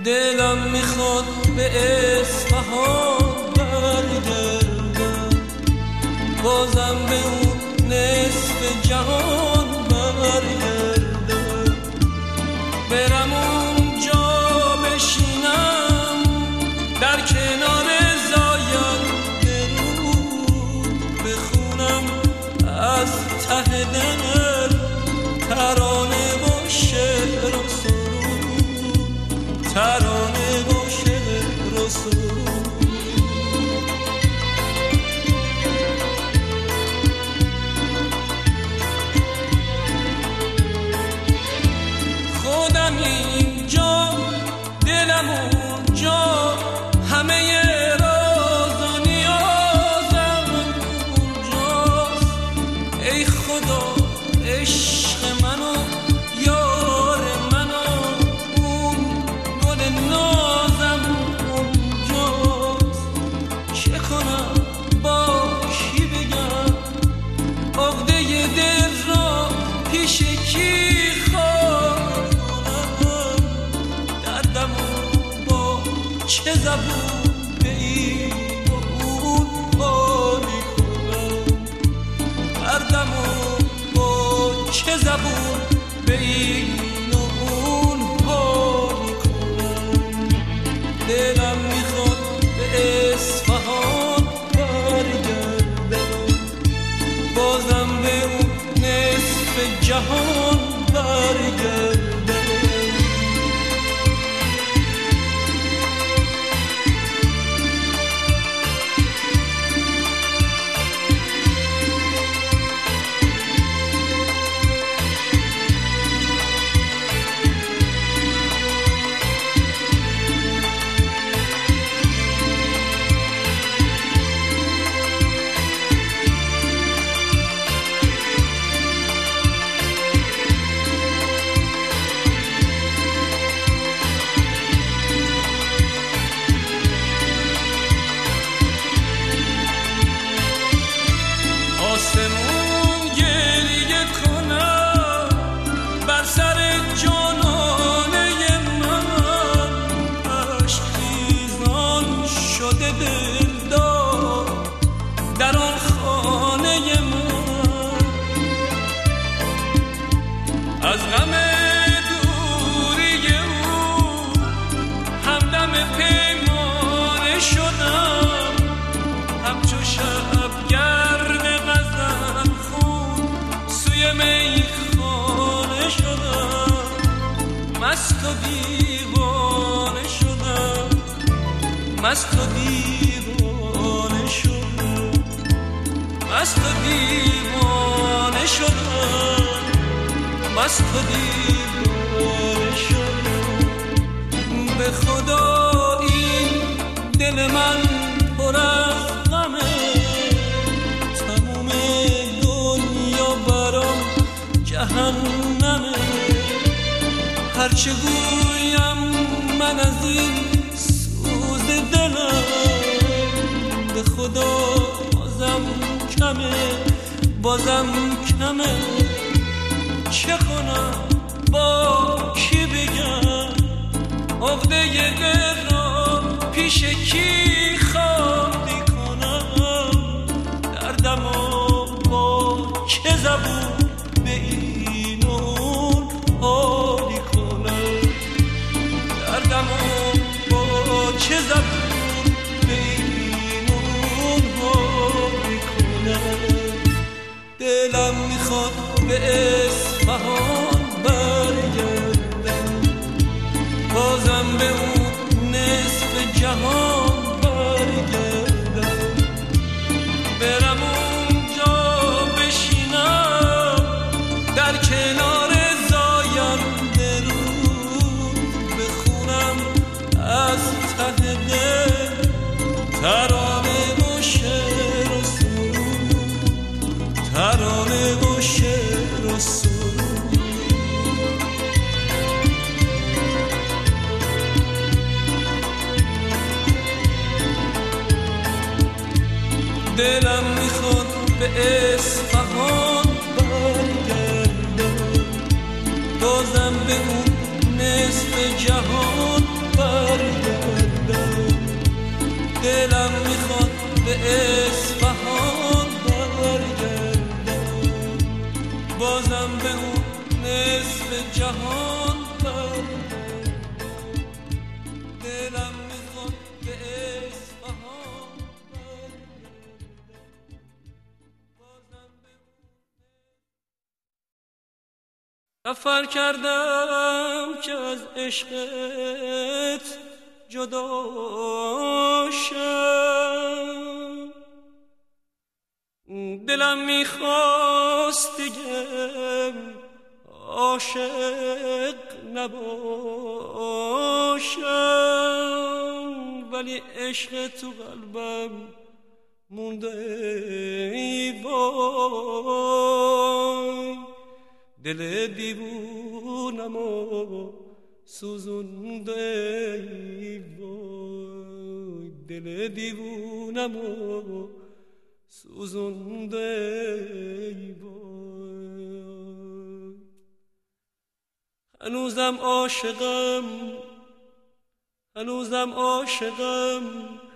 دلم میخواد به اصفهان برگردم، بازم به اون نصف جهان برگردم، برم اونجا بشینم در کنار زاینده رود، بخونم از ته دل ترانه و شعر و سرود، ترانه و شعر و سرود. خودم اینجا دلم اونجا، همه راز و نیازم اونجاست. ای خدا عشق منو یار منو، اون گل نازم اونجاست. چه کنم با کی بگم عقده دل را پیش کی خواهد کنم، دردمو با چه زبون به این و اون حالی کنم، دردمو چه زبون به این و اون حالی کنم. دلم میخواد به اصفهان برگردم، بازم به اون نصف جهان برگردم. آسمون گریه کنم بر سر جانانه من، عشق خیزان شده دلدار در آن خانه من. از غم دوری او همدم پیمانه شدم، همچو شبگرد غزل خون سوی میخانه شدم، مست و دیوانه شدم، مست و دیوانه شدم، مست و دیوانه شدم، مست و دیوانه شدم. به خدا این دل من پر از غمه، تموم دنیا برام جهنمه. هرچه گویم من از این سوز دلم، به خدا بازم کمه، بازم کمه. چه کنم با کی بگم عقده دل را پیش کی خالی کنم، دردمو با چه زبون به این و اون حالی کنم، دردمو با چه زبون به این و اون حالی کنم. دلم میخواد به اصفهان برگردم، بازم به اون نصف جهان برگردم، برم اونجا بشینم در کنار زاینده رود، بخونم از ته دل ترانه و شعر و سرود، ترانه و شعر و سرود. دلم میخواد به اصفهان برگردم، بازم به اون نصف جهان نصف جهان دلم میخواد به اصفهان سفر کردم که از عشقت جدا شم، دلم میخواست دیگه عاشق نباشم، ولی عشق تو قلبم مونده ای وای، دل دیوونمو سوزونده ای وای، دل دیوونمو سوزونده ای وای. هنوزم عاشقم